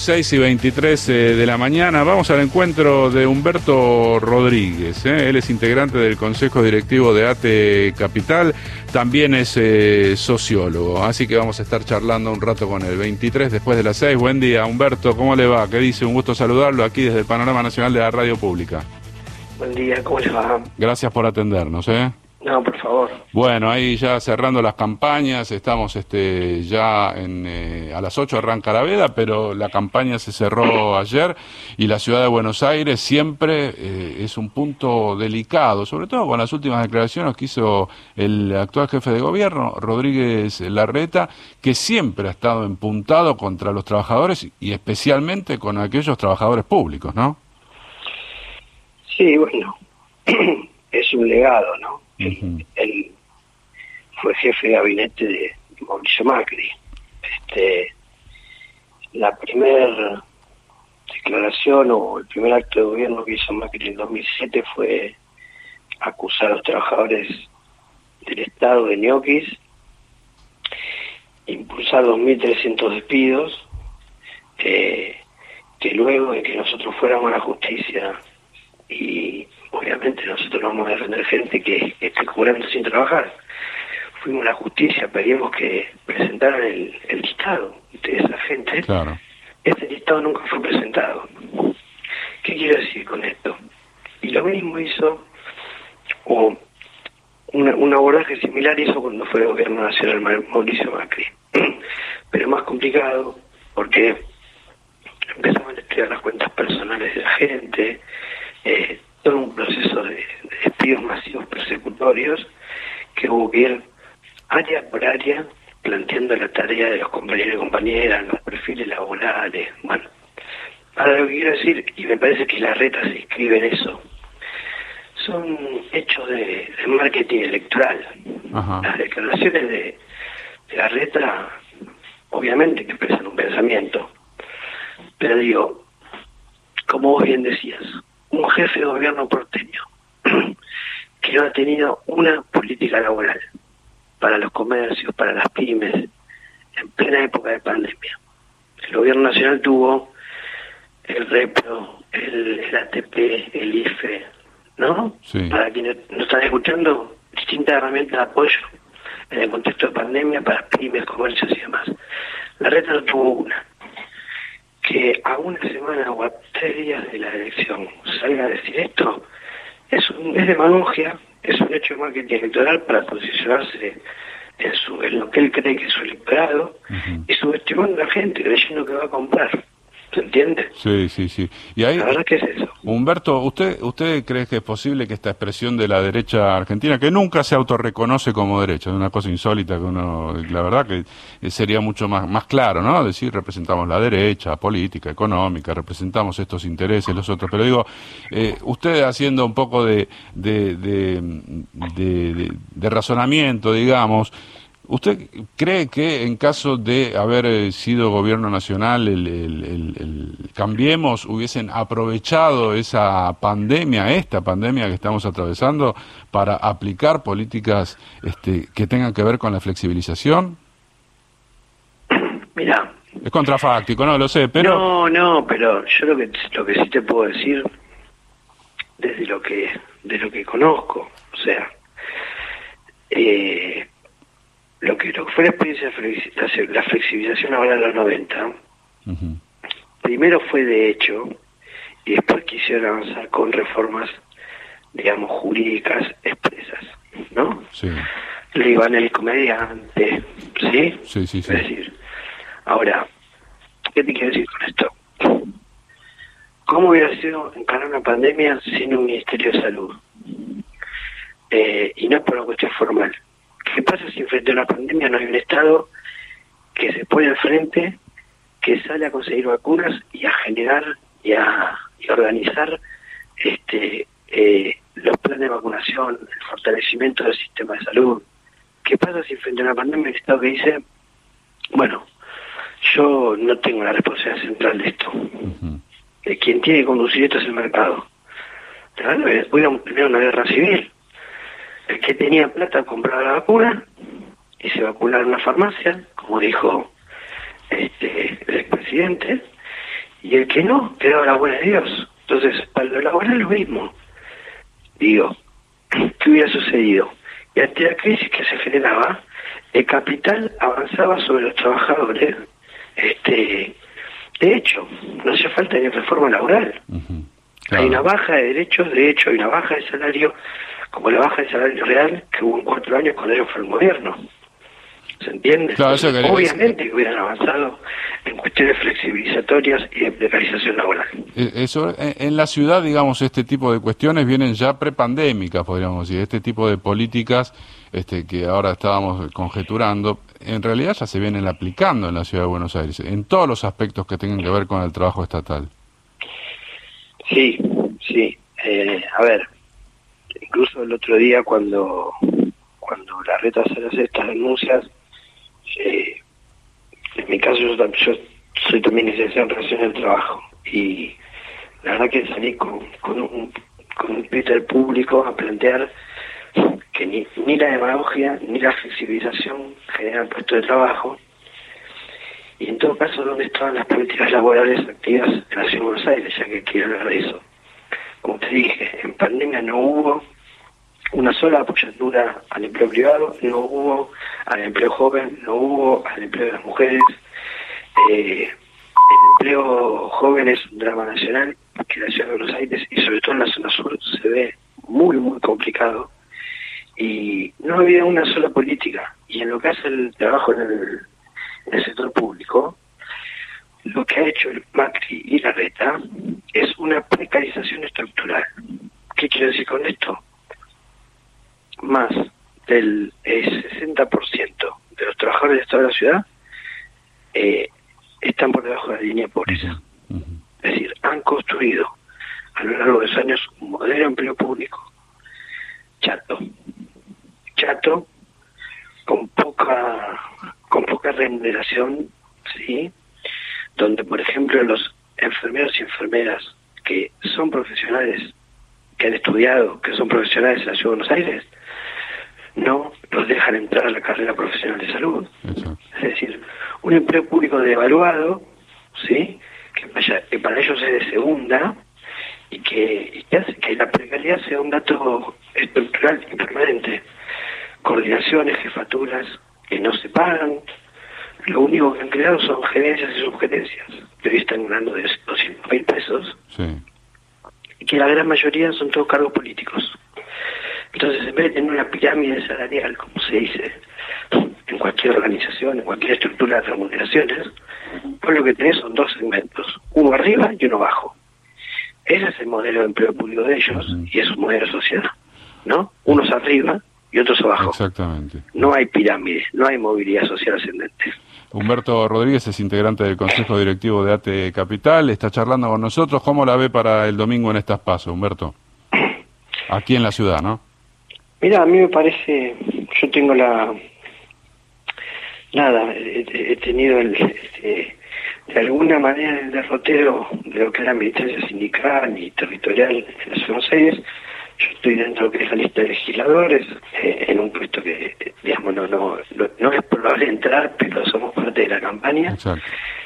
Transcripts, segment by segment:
6:23 de la mañana. Vamos al encuentro de Humberto Rodríguez. Él es integrante del Consejo Directivo de ATE Capital, también es sociólogo, así que vamos a estar charlando un rato con él. 23 después de las 6. Buen día, Humberto, ¿cómo le va? ¿Qué dice? Un gusto saludarlo aquí desde el Panorama Nacional de la Radio Pública. Buen día, ¿cómo les va? Gracias por atendernos, No, por favor. Bueno, ahí ya cerrando las campañas, estamos ya a las 8 arranca la veda, pero la campaña se cerró ayer y la ciudad de Buenos Aires siempre es un punto delicado, sobre todo con las últimas declaraciones que hizo el actual jefe de gobierno, Rodríguez Larreta, que siempre ha estado empuntado contra los trabajadores y especialmente con aquellos trabajadores públicos, ¿no? Sí, bueno, es un legado, ¿no? Él fue jefe de gabinete de Mauricio Macri. La primera declaración o el primer acto de gobierno que hizo Macri en 2007 fue acusar a los trabajadores del Estado de ñoquis, impulsar 2.300 despidos, que luego de que nosotros fuéramos a la justicia y obviamente nosotros no vamos a defender gente que esté cobrando sin trabajar. Fuimos a la justicia, pedimos que presentaran el listado de esa gente. Claro. Este listado nunca fue presentado. ¿Qué quiero decir con esto? Y lo mismo hizo, o un abordaje similar hizo cuando fue el gobierno nacional Mauricio Macri. Pero más complicado, porque empezamos a estudiar las cuentas personales de la gente, todo un proceso de despidos masivos persecutorios que hubo que ir área por área planteando la tarea de los compañeros y compañeras, los perfiles laborales. Bueno, para lo que quiero decir, y me parece que Larreta se inscribe en eso, son hechos de marketing electoral. Ajá. Las declaraciones de Larreta obviamente que expresan un pensamiento, pero digo, como vos bien decías, un jefe de gobierno porteño que no ha tenido una política laboral para los comercios, para las pymes, en plena época de pandemia. El gobierno nacional tuvo el REPRO, el ATP, el IFE, ¿no? Sí. Para quienes nos están escuchando, distintas herramientas de apoyo en el contexto de pandemia para pymes, comercios y demás. La red no tuvo una. Que a una semana o a 3 días de la elección salga a decir esto es demagogia, es un hecho de marketing electoral para posicionarse en lo que él cree que es su electorado. Uh-huh. Y subestimando a la gente creyendo que va a comprar. ¿Se entiende? Sí, sí, sí. Y ahí, la verdad que es eso. Humberto, ¿usted cree que es posible que esta expresión de la derecha argentina, que nunca se autorreconoce como derecha, es una cosa insólita que uno, la verdad que sería mucho más claro, ¿no? Decir, representamos la derecha política, económica, representamos estos intereses, los otros, pero digo, usted haciendo un poco de razonamiento, digamos, ¿usted cree que en caso de haber sido gobierno nacional, Cambiemos, hubiesen aprovechado esta pandemia que estamos atravesando para aplicar políticas que tengan que ver con la flexibilización? Mirá. Es contrafáctico, no lo sé, pero... No, pero yo lo que sí te puedo decir, desde lo que conozco, o sea... Lo que fue la experiencia de la flexibilización ahora en los 90, uh-huh. Primero fue de hecho, y después quisieron avanzar con reformas, digamos, jurídicas expresas, ¿no? Sí. Le iban el comediante, ¿sí? Sí, sí, sí. Es decir, ahora, ¿qué te quiero decir con esto? ¿Cómo hubiera sido encarar una pandemia sin un Ministerio de Salud? Y no es por una cuestión formal. ¿Qué pasa si frente a una pandemia no hay un Estado que se pone al frente, que sale a conseguir vacunas y a generar y a organizar los planes de vacunación, el fortalecimiento del sistema de salud? ¿Qué pasa si frente a una pandemia hay un Estado que dice, bueno, yo no tengo la responsabilidad central de esto, uh-huh. Quien tiene que conducir esto es el mercado? Hubiéramos tenido una guerra civil. El que tenía plata compraba la vacuna y se vacunaba en una farmacia, como dijo el expresidente, y el que no, quedaba la buena de Dios. Entonces, para lo laboral lo mismo. Digo, ¿qué hubiera sucedido? Y ante la crisis que se generaba, el capital avanzaba sobre los trabajadores. De hecho, no hace falta ni reforma laboral. Claro. Hay una baja de derechos, de hecho hay una baja de salario, como la baja de salario real que hubo en 4 años cuando ellos fueron gobierno. ¿Se entiende? Claro, eso Entonces, obviamente que hubieran avanzado en cuestiones flexibilizatorias y de precarización laboral. Eso, en la ciudad, digamos, este tipo de cuestiones vienen ya prepandémicas, podríamos decir. Este tipo de políticas que ahora estábamos conjeturando, en realidad ya se vienen aplicando en la ciudad de Buenos Aires, en todos los aspectos que tengan que ver con el trabajo estatal. Sí, sí. A ver, incluso el otro día cuando la reta hace estas denuncias, en mi caso yo soy también licenciado en Relaciones del Trabajo y la verdad que salí con un Twitter público a plantear que ni la demagogia ni la flexibilización generan puestos de trabajo, y en todo caso dónde estaban las políticas laborales activas en la Ciudad de Buenos Aires, ya que quiero hablar de eso. Como te dije, en pandemia no hubo una sola apoyatura al empleo privado, no hubo al empleo joven, no hubo al empleo de las mujeres. El empleo joven es un drama nacional que la Ciudad de Buenos Aires y sobre todo en la zona sur se ve muy muy complicado y no había una sola política. Y en lo que hace el trabajo en el sector público, lo que ha hecho el Macri y la Reta es una precarización estructural. ¿Qué quiero decir con esto? Más del 60% de los trabajadores de toda la ciudad están por debajo de la línea de pobreza. Es decir, han construido a lo largo de los años un modelo de empleo público chato, con poca remuneración, ¿sí? Donde, por ejemplo, los enfermeros y enfermeras que son profesionales, que han estudiado, que son profesionales en la Ciudad de Buenos Aires, no los dejan entrar a la carrera profesional de salud. Exacto. Es decir, un empleo público devaluado, ¿sí? Que para ellos es de segunda y que hace que la precariedad sea un dato estructural y permanente. Coordinaciones, jefaturas que no se pagan. Lo único que han creado son gerencias y subgerencias, que hoy están ganando de 200.000 pesos, Sí. y que la gran mayoría son todos cargos políticos. Entonces, en vez de tener una pirámide salarial, como se dice, en cualquier organización, en cualquier estructura de remuneraciones, pues lo que tenés son dos segmentos, uno arriba y uno abajo. Ese es el modelo de empleo público de ellos, y es un modelo social, ¿no? Unos arriba y otros abajo. Exactamente. No hay pirámide, no hay movilidad social ascendente. Humberto Rodríguez es integrante del Consejo Directivo de ATE Capital, está charlando con nosotros. ¿Cómo la ve para el domingo en estas PASO, Humberto? Aquí en la ciudad, ¿no? Mira, a mí me parece, yo tengo he tenido de alguna manera el derrotero de lo que es la militancia sindical y territorial en la Ciudad de Buenos Aires. Yo estoy dentro de lo que es la lista de legisladores, en un puesto que, digamos, no es probable entrar, pero somos parte de la campaña. Exacto.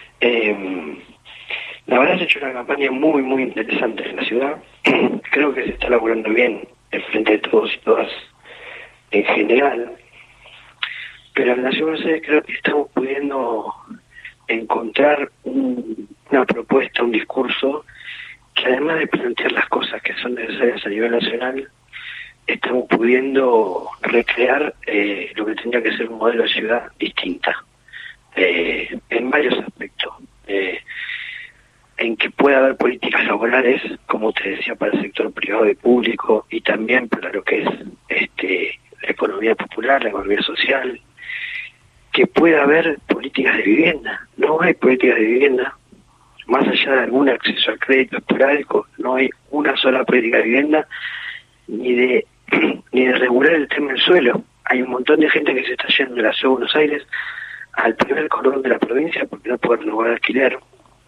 La verdad se ha hecho una campaña muy, muy interesante en la ciudad. Creo que se está laburando bien en frente de todos y todas en general. Pero en la Ciudad de Buenos Aires creo que estamos pudiendo encontrar una propuesta, un discurso que además de plantear las cosas que son necesarias a nivel nacional, estamos pudiendo recrear lo que tendría que ser un modelo de ciudad distinta, en varios aspectos, en que pueda haber políticas laborales, como te decía, para el sector privado y público, y también para lo que es la economía popular, la economía social, que pueda haber políticas de vivienda. No hay políticas de vivienda. Más allá de algún acceso al crédito esporádico, no hay una sola política de vivienda, ni de regular el tema del suelo. Hay un montón de gente que se está yendo de la Ciudad de Buenos Aires al primer cordón de la provincia porque no puede renovar alquiler.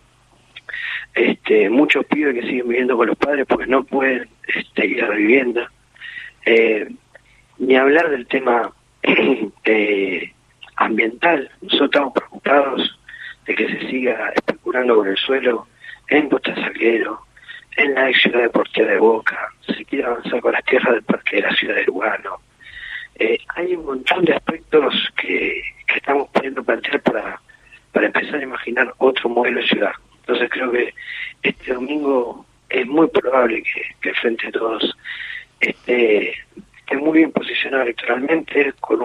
Muchos pibes que siguen viviendo con los padres porque no pueden ir a la vivienda. Ni hablar del tema ambiental. Nosotros estamos preocupados de que se siga especulando con el suelo en Costa Salguero, en la ex ciudad deportiva de Boca, se quiere avanzar con las tierras del parque de la ciudad de Lugano. Hay un montón de aspectos que estamos pudiendo plantear para empezar a imaginar otro modelo de ciudad. Entonces creo que este domingo es muy probable que el Frente de Todos esté muy bien posicionado electoralmente, con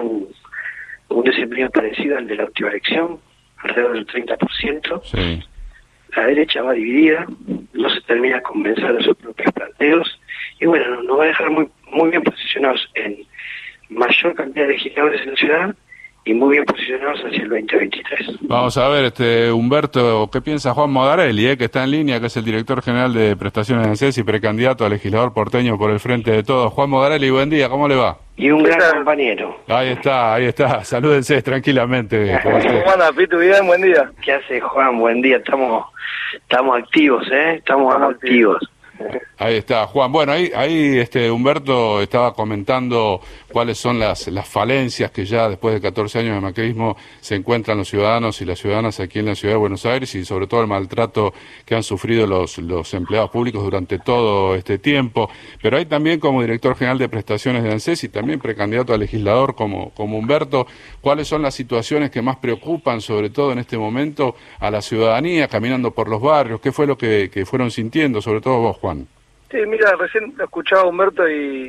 un desempeño parecido al de la última elección, alrededor del 30%. Sí. La derecha va dividida, no se termina de convencer de sus propios planteos, y bueno, nos va a dejar muy bien posicionados en mayor cantidad de legisladores en la ciudad y muy bien posicionados hacia el 2023. Vamos a ver, Humberto, ¿qué piensa Juan Modarelli, que está en línea, que es el director general de Prestaciones de ANSES y precandidato a legislador porteño por el Frente de Todos? Juan Modarelli, buen día, ¿cómo le va? Y un gran compañero. Ahí está, salúdense tranquilamente. ¿Cómo anda, Pitu? Bien, buen día. ¿Qué hace, Juan? Buen día, estamos activos, estamos activos. Ahí está, Juan. Bueno, ahí Humberto estaba comentando cuáles son las falencias que ya después de 14 años de macrismo se encuentran los ciudadanos y las ciudadanas aquí en la ciudad de Buenos Aires, y sobre todo el maltrato que han sufrido los empleados públicos durante todo este tiempo. Pero hay también, como director general de Prestaciones de ANSES y también precandidato a legislador como Humberto, cuáles son las situaciones que más preocupan, sobre todo en este momento, a la ciudadanía caminando por los barrios. ¿Qué fue lo que fueron sintiendo, sobre todo vos, Juan? Sí, mira, recién lo escuchaba Humberto y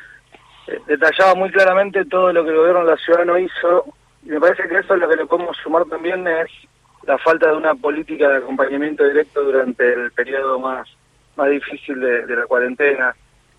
detallaba muy claramente todo lo que el gobierno de la ciudad no hizo, y me parece que eso es lo que le podemos sumar también, es la falta de una política de acompañamiento directo durante el periodo más difícil de la cuarentena.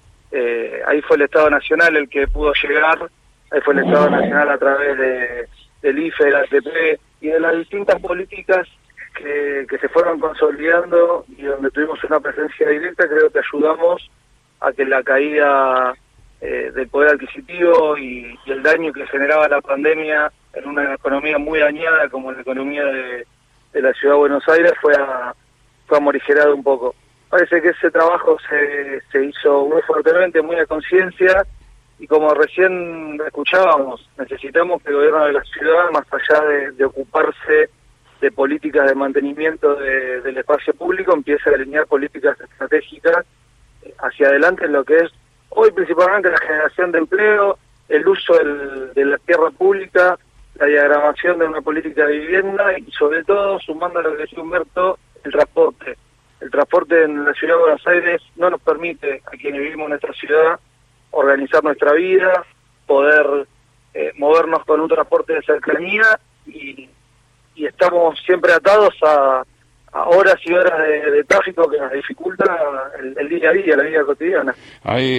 Ahí fue el Estado Nacional el que pudo llegar, ahí fue el Estado Nacional a través del IFE, del ATP y de las distintas políticas que se fueron consolidando y donde tuvimos una presencia directa. Creo que ayudamos a que la caída del poder adquisitivo y el daño que generaba la pandemia en una economía muy dañada como la economía de la ciudad de Buenos Aires fue morigerado un poco. Parece que ese trabajo se hizo muy fuertemente, muy a conciencia, y como recién escuchábamos, necesitamos que el gobierno de la ciudad, más allá de ocuparse de políticas de mantenimiento del espacio público, empiece a alinear políticas estratégicas hacia adelante en lo que es hoy principalmente la generación de empleo, el uso de la tierra pública, la diagramación de una política de vivienda y sobre todo, sumando a lo que decía Humberto, el transporte. El transporte en la ciudad de Buenos Aires no nos permite a quienes vivimos en nuestra ciudad organizar nuestra vida, poder movernos con un transporte de cercanía y estamos siempre atados a horas y horas de tráfico que nos dificulta el día a día, la vida cotidiana. Hay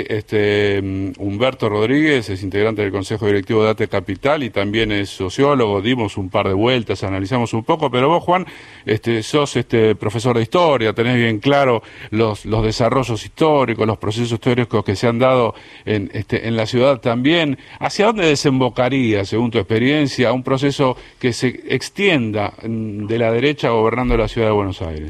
Humberto Rodríguez, es integrante del Consejo Directivo de ATE Capital y también es sociólogo. Dimos un par de vueltas, analizamos un poco, pero vos, Juan, sos profesor de historia, tenés bien claro los desarrollos históricos, los procesos históricos que se han dado en la ciudad también. ¿Hacia dónde desembocaría, según tu experiencia, un proceso que se extienda de la derecha gobernando la ciudad de Buenos Aires?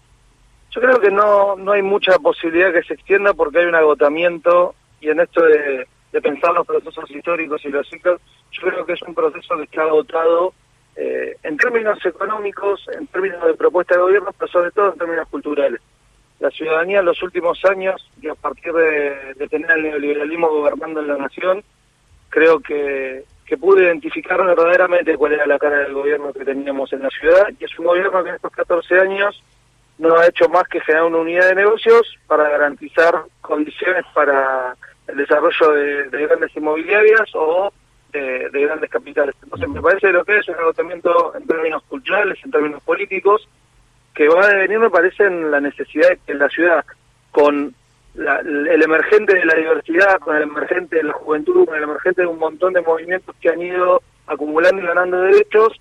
Yo creo que no hay mucha posibilidad que se extienda porque hay un agotamiento, y en esto de pensar los procesos históricos y los ciclos, yo creo que es un proceso que está agotado en términos económicos, en términos de propuesta de gobierno, pero sobre todo en términos culturales. La ciudadanía en los últimos años, y a partir de tener el neoliberalismo gobernando en la nación, creo que pude identificar verdaderamente cuál era la cara del gobierno que teníamos en la ciudad, y es un gobierno que en estos 14 años no ha hecho más que generar una unidad de negocios para garantizar condiciones para el desarrollo de grandes inmobiliarias o de grandes capitales. Entonces me parece lo que es un agotamiento en términos culturales, en términos políticos, que va a devenir, me parece, en la necesidad de que la ciudad, con el emergente de la diversidad, con el emergente de la juventud, con el emergente de un montón de movimientos que han ido acumulando y ganando derechos,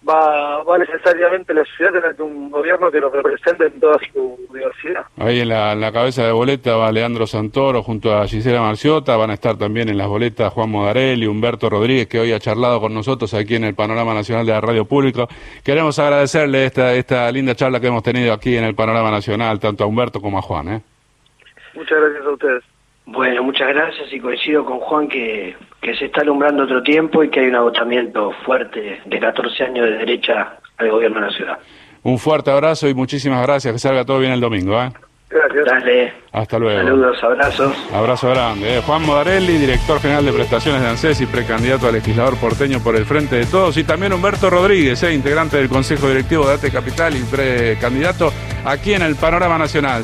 va necesariamente la ciudad tener un gobierno que los represente en toda su diversidad. Ahí en la cabeza de boleta va Leandro Santoro junto a Gisela Marciota, van a estar también en las boletas Juan Modarelli, Humberto Rodríguez, que hoy ha charlado con nosotros aquí en el Panorama Nacional de la Radio Pública. Queremos agradecerle esta linda charla que hemos tenido aquí en el Panorama Nacional, tanto a Humberto como a Juan. Muchas gracias a ustedes. Bueno, muchas gracias, y coincido con Juan que se está alumbrando otro tiempo y que hay un agotamiento fuerte de 14 años de derecha al gobierno de la ciudad. Un fuerte abrazo y muchísimas gracias, que salga todo bien el domingo. Gracias. Dale. Hasta luego. Saludos, abrazos. Abrazo grande. Juan Modarelli, director general de prestaciones de ANSES y precandidato a legislador porteño por el Frente de Todos. Y también Humberto Rodríguez, integrante del Consejo Directivo de ATE Capital y precandidato aquí en el Panorama Nacional.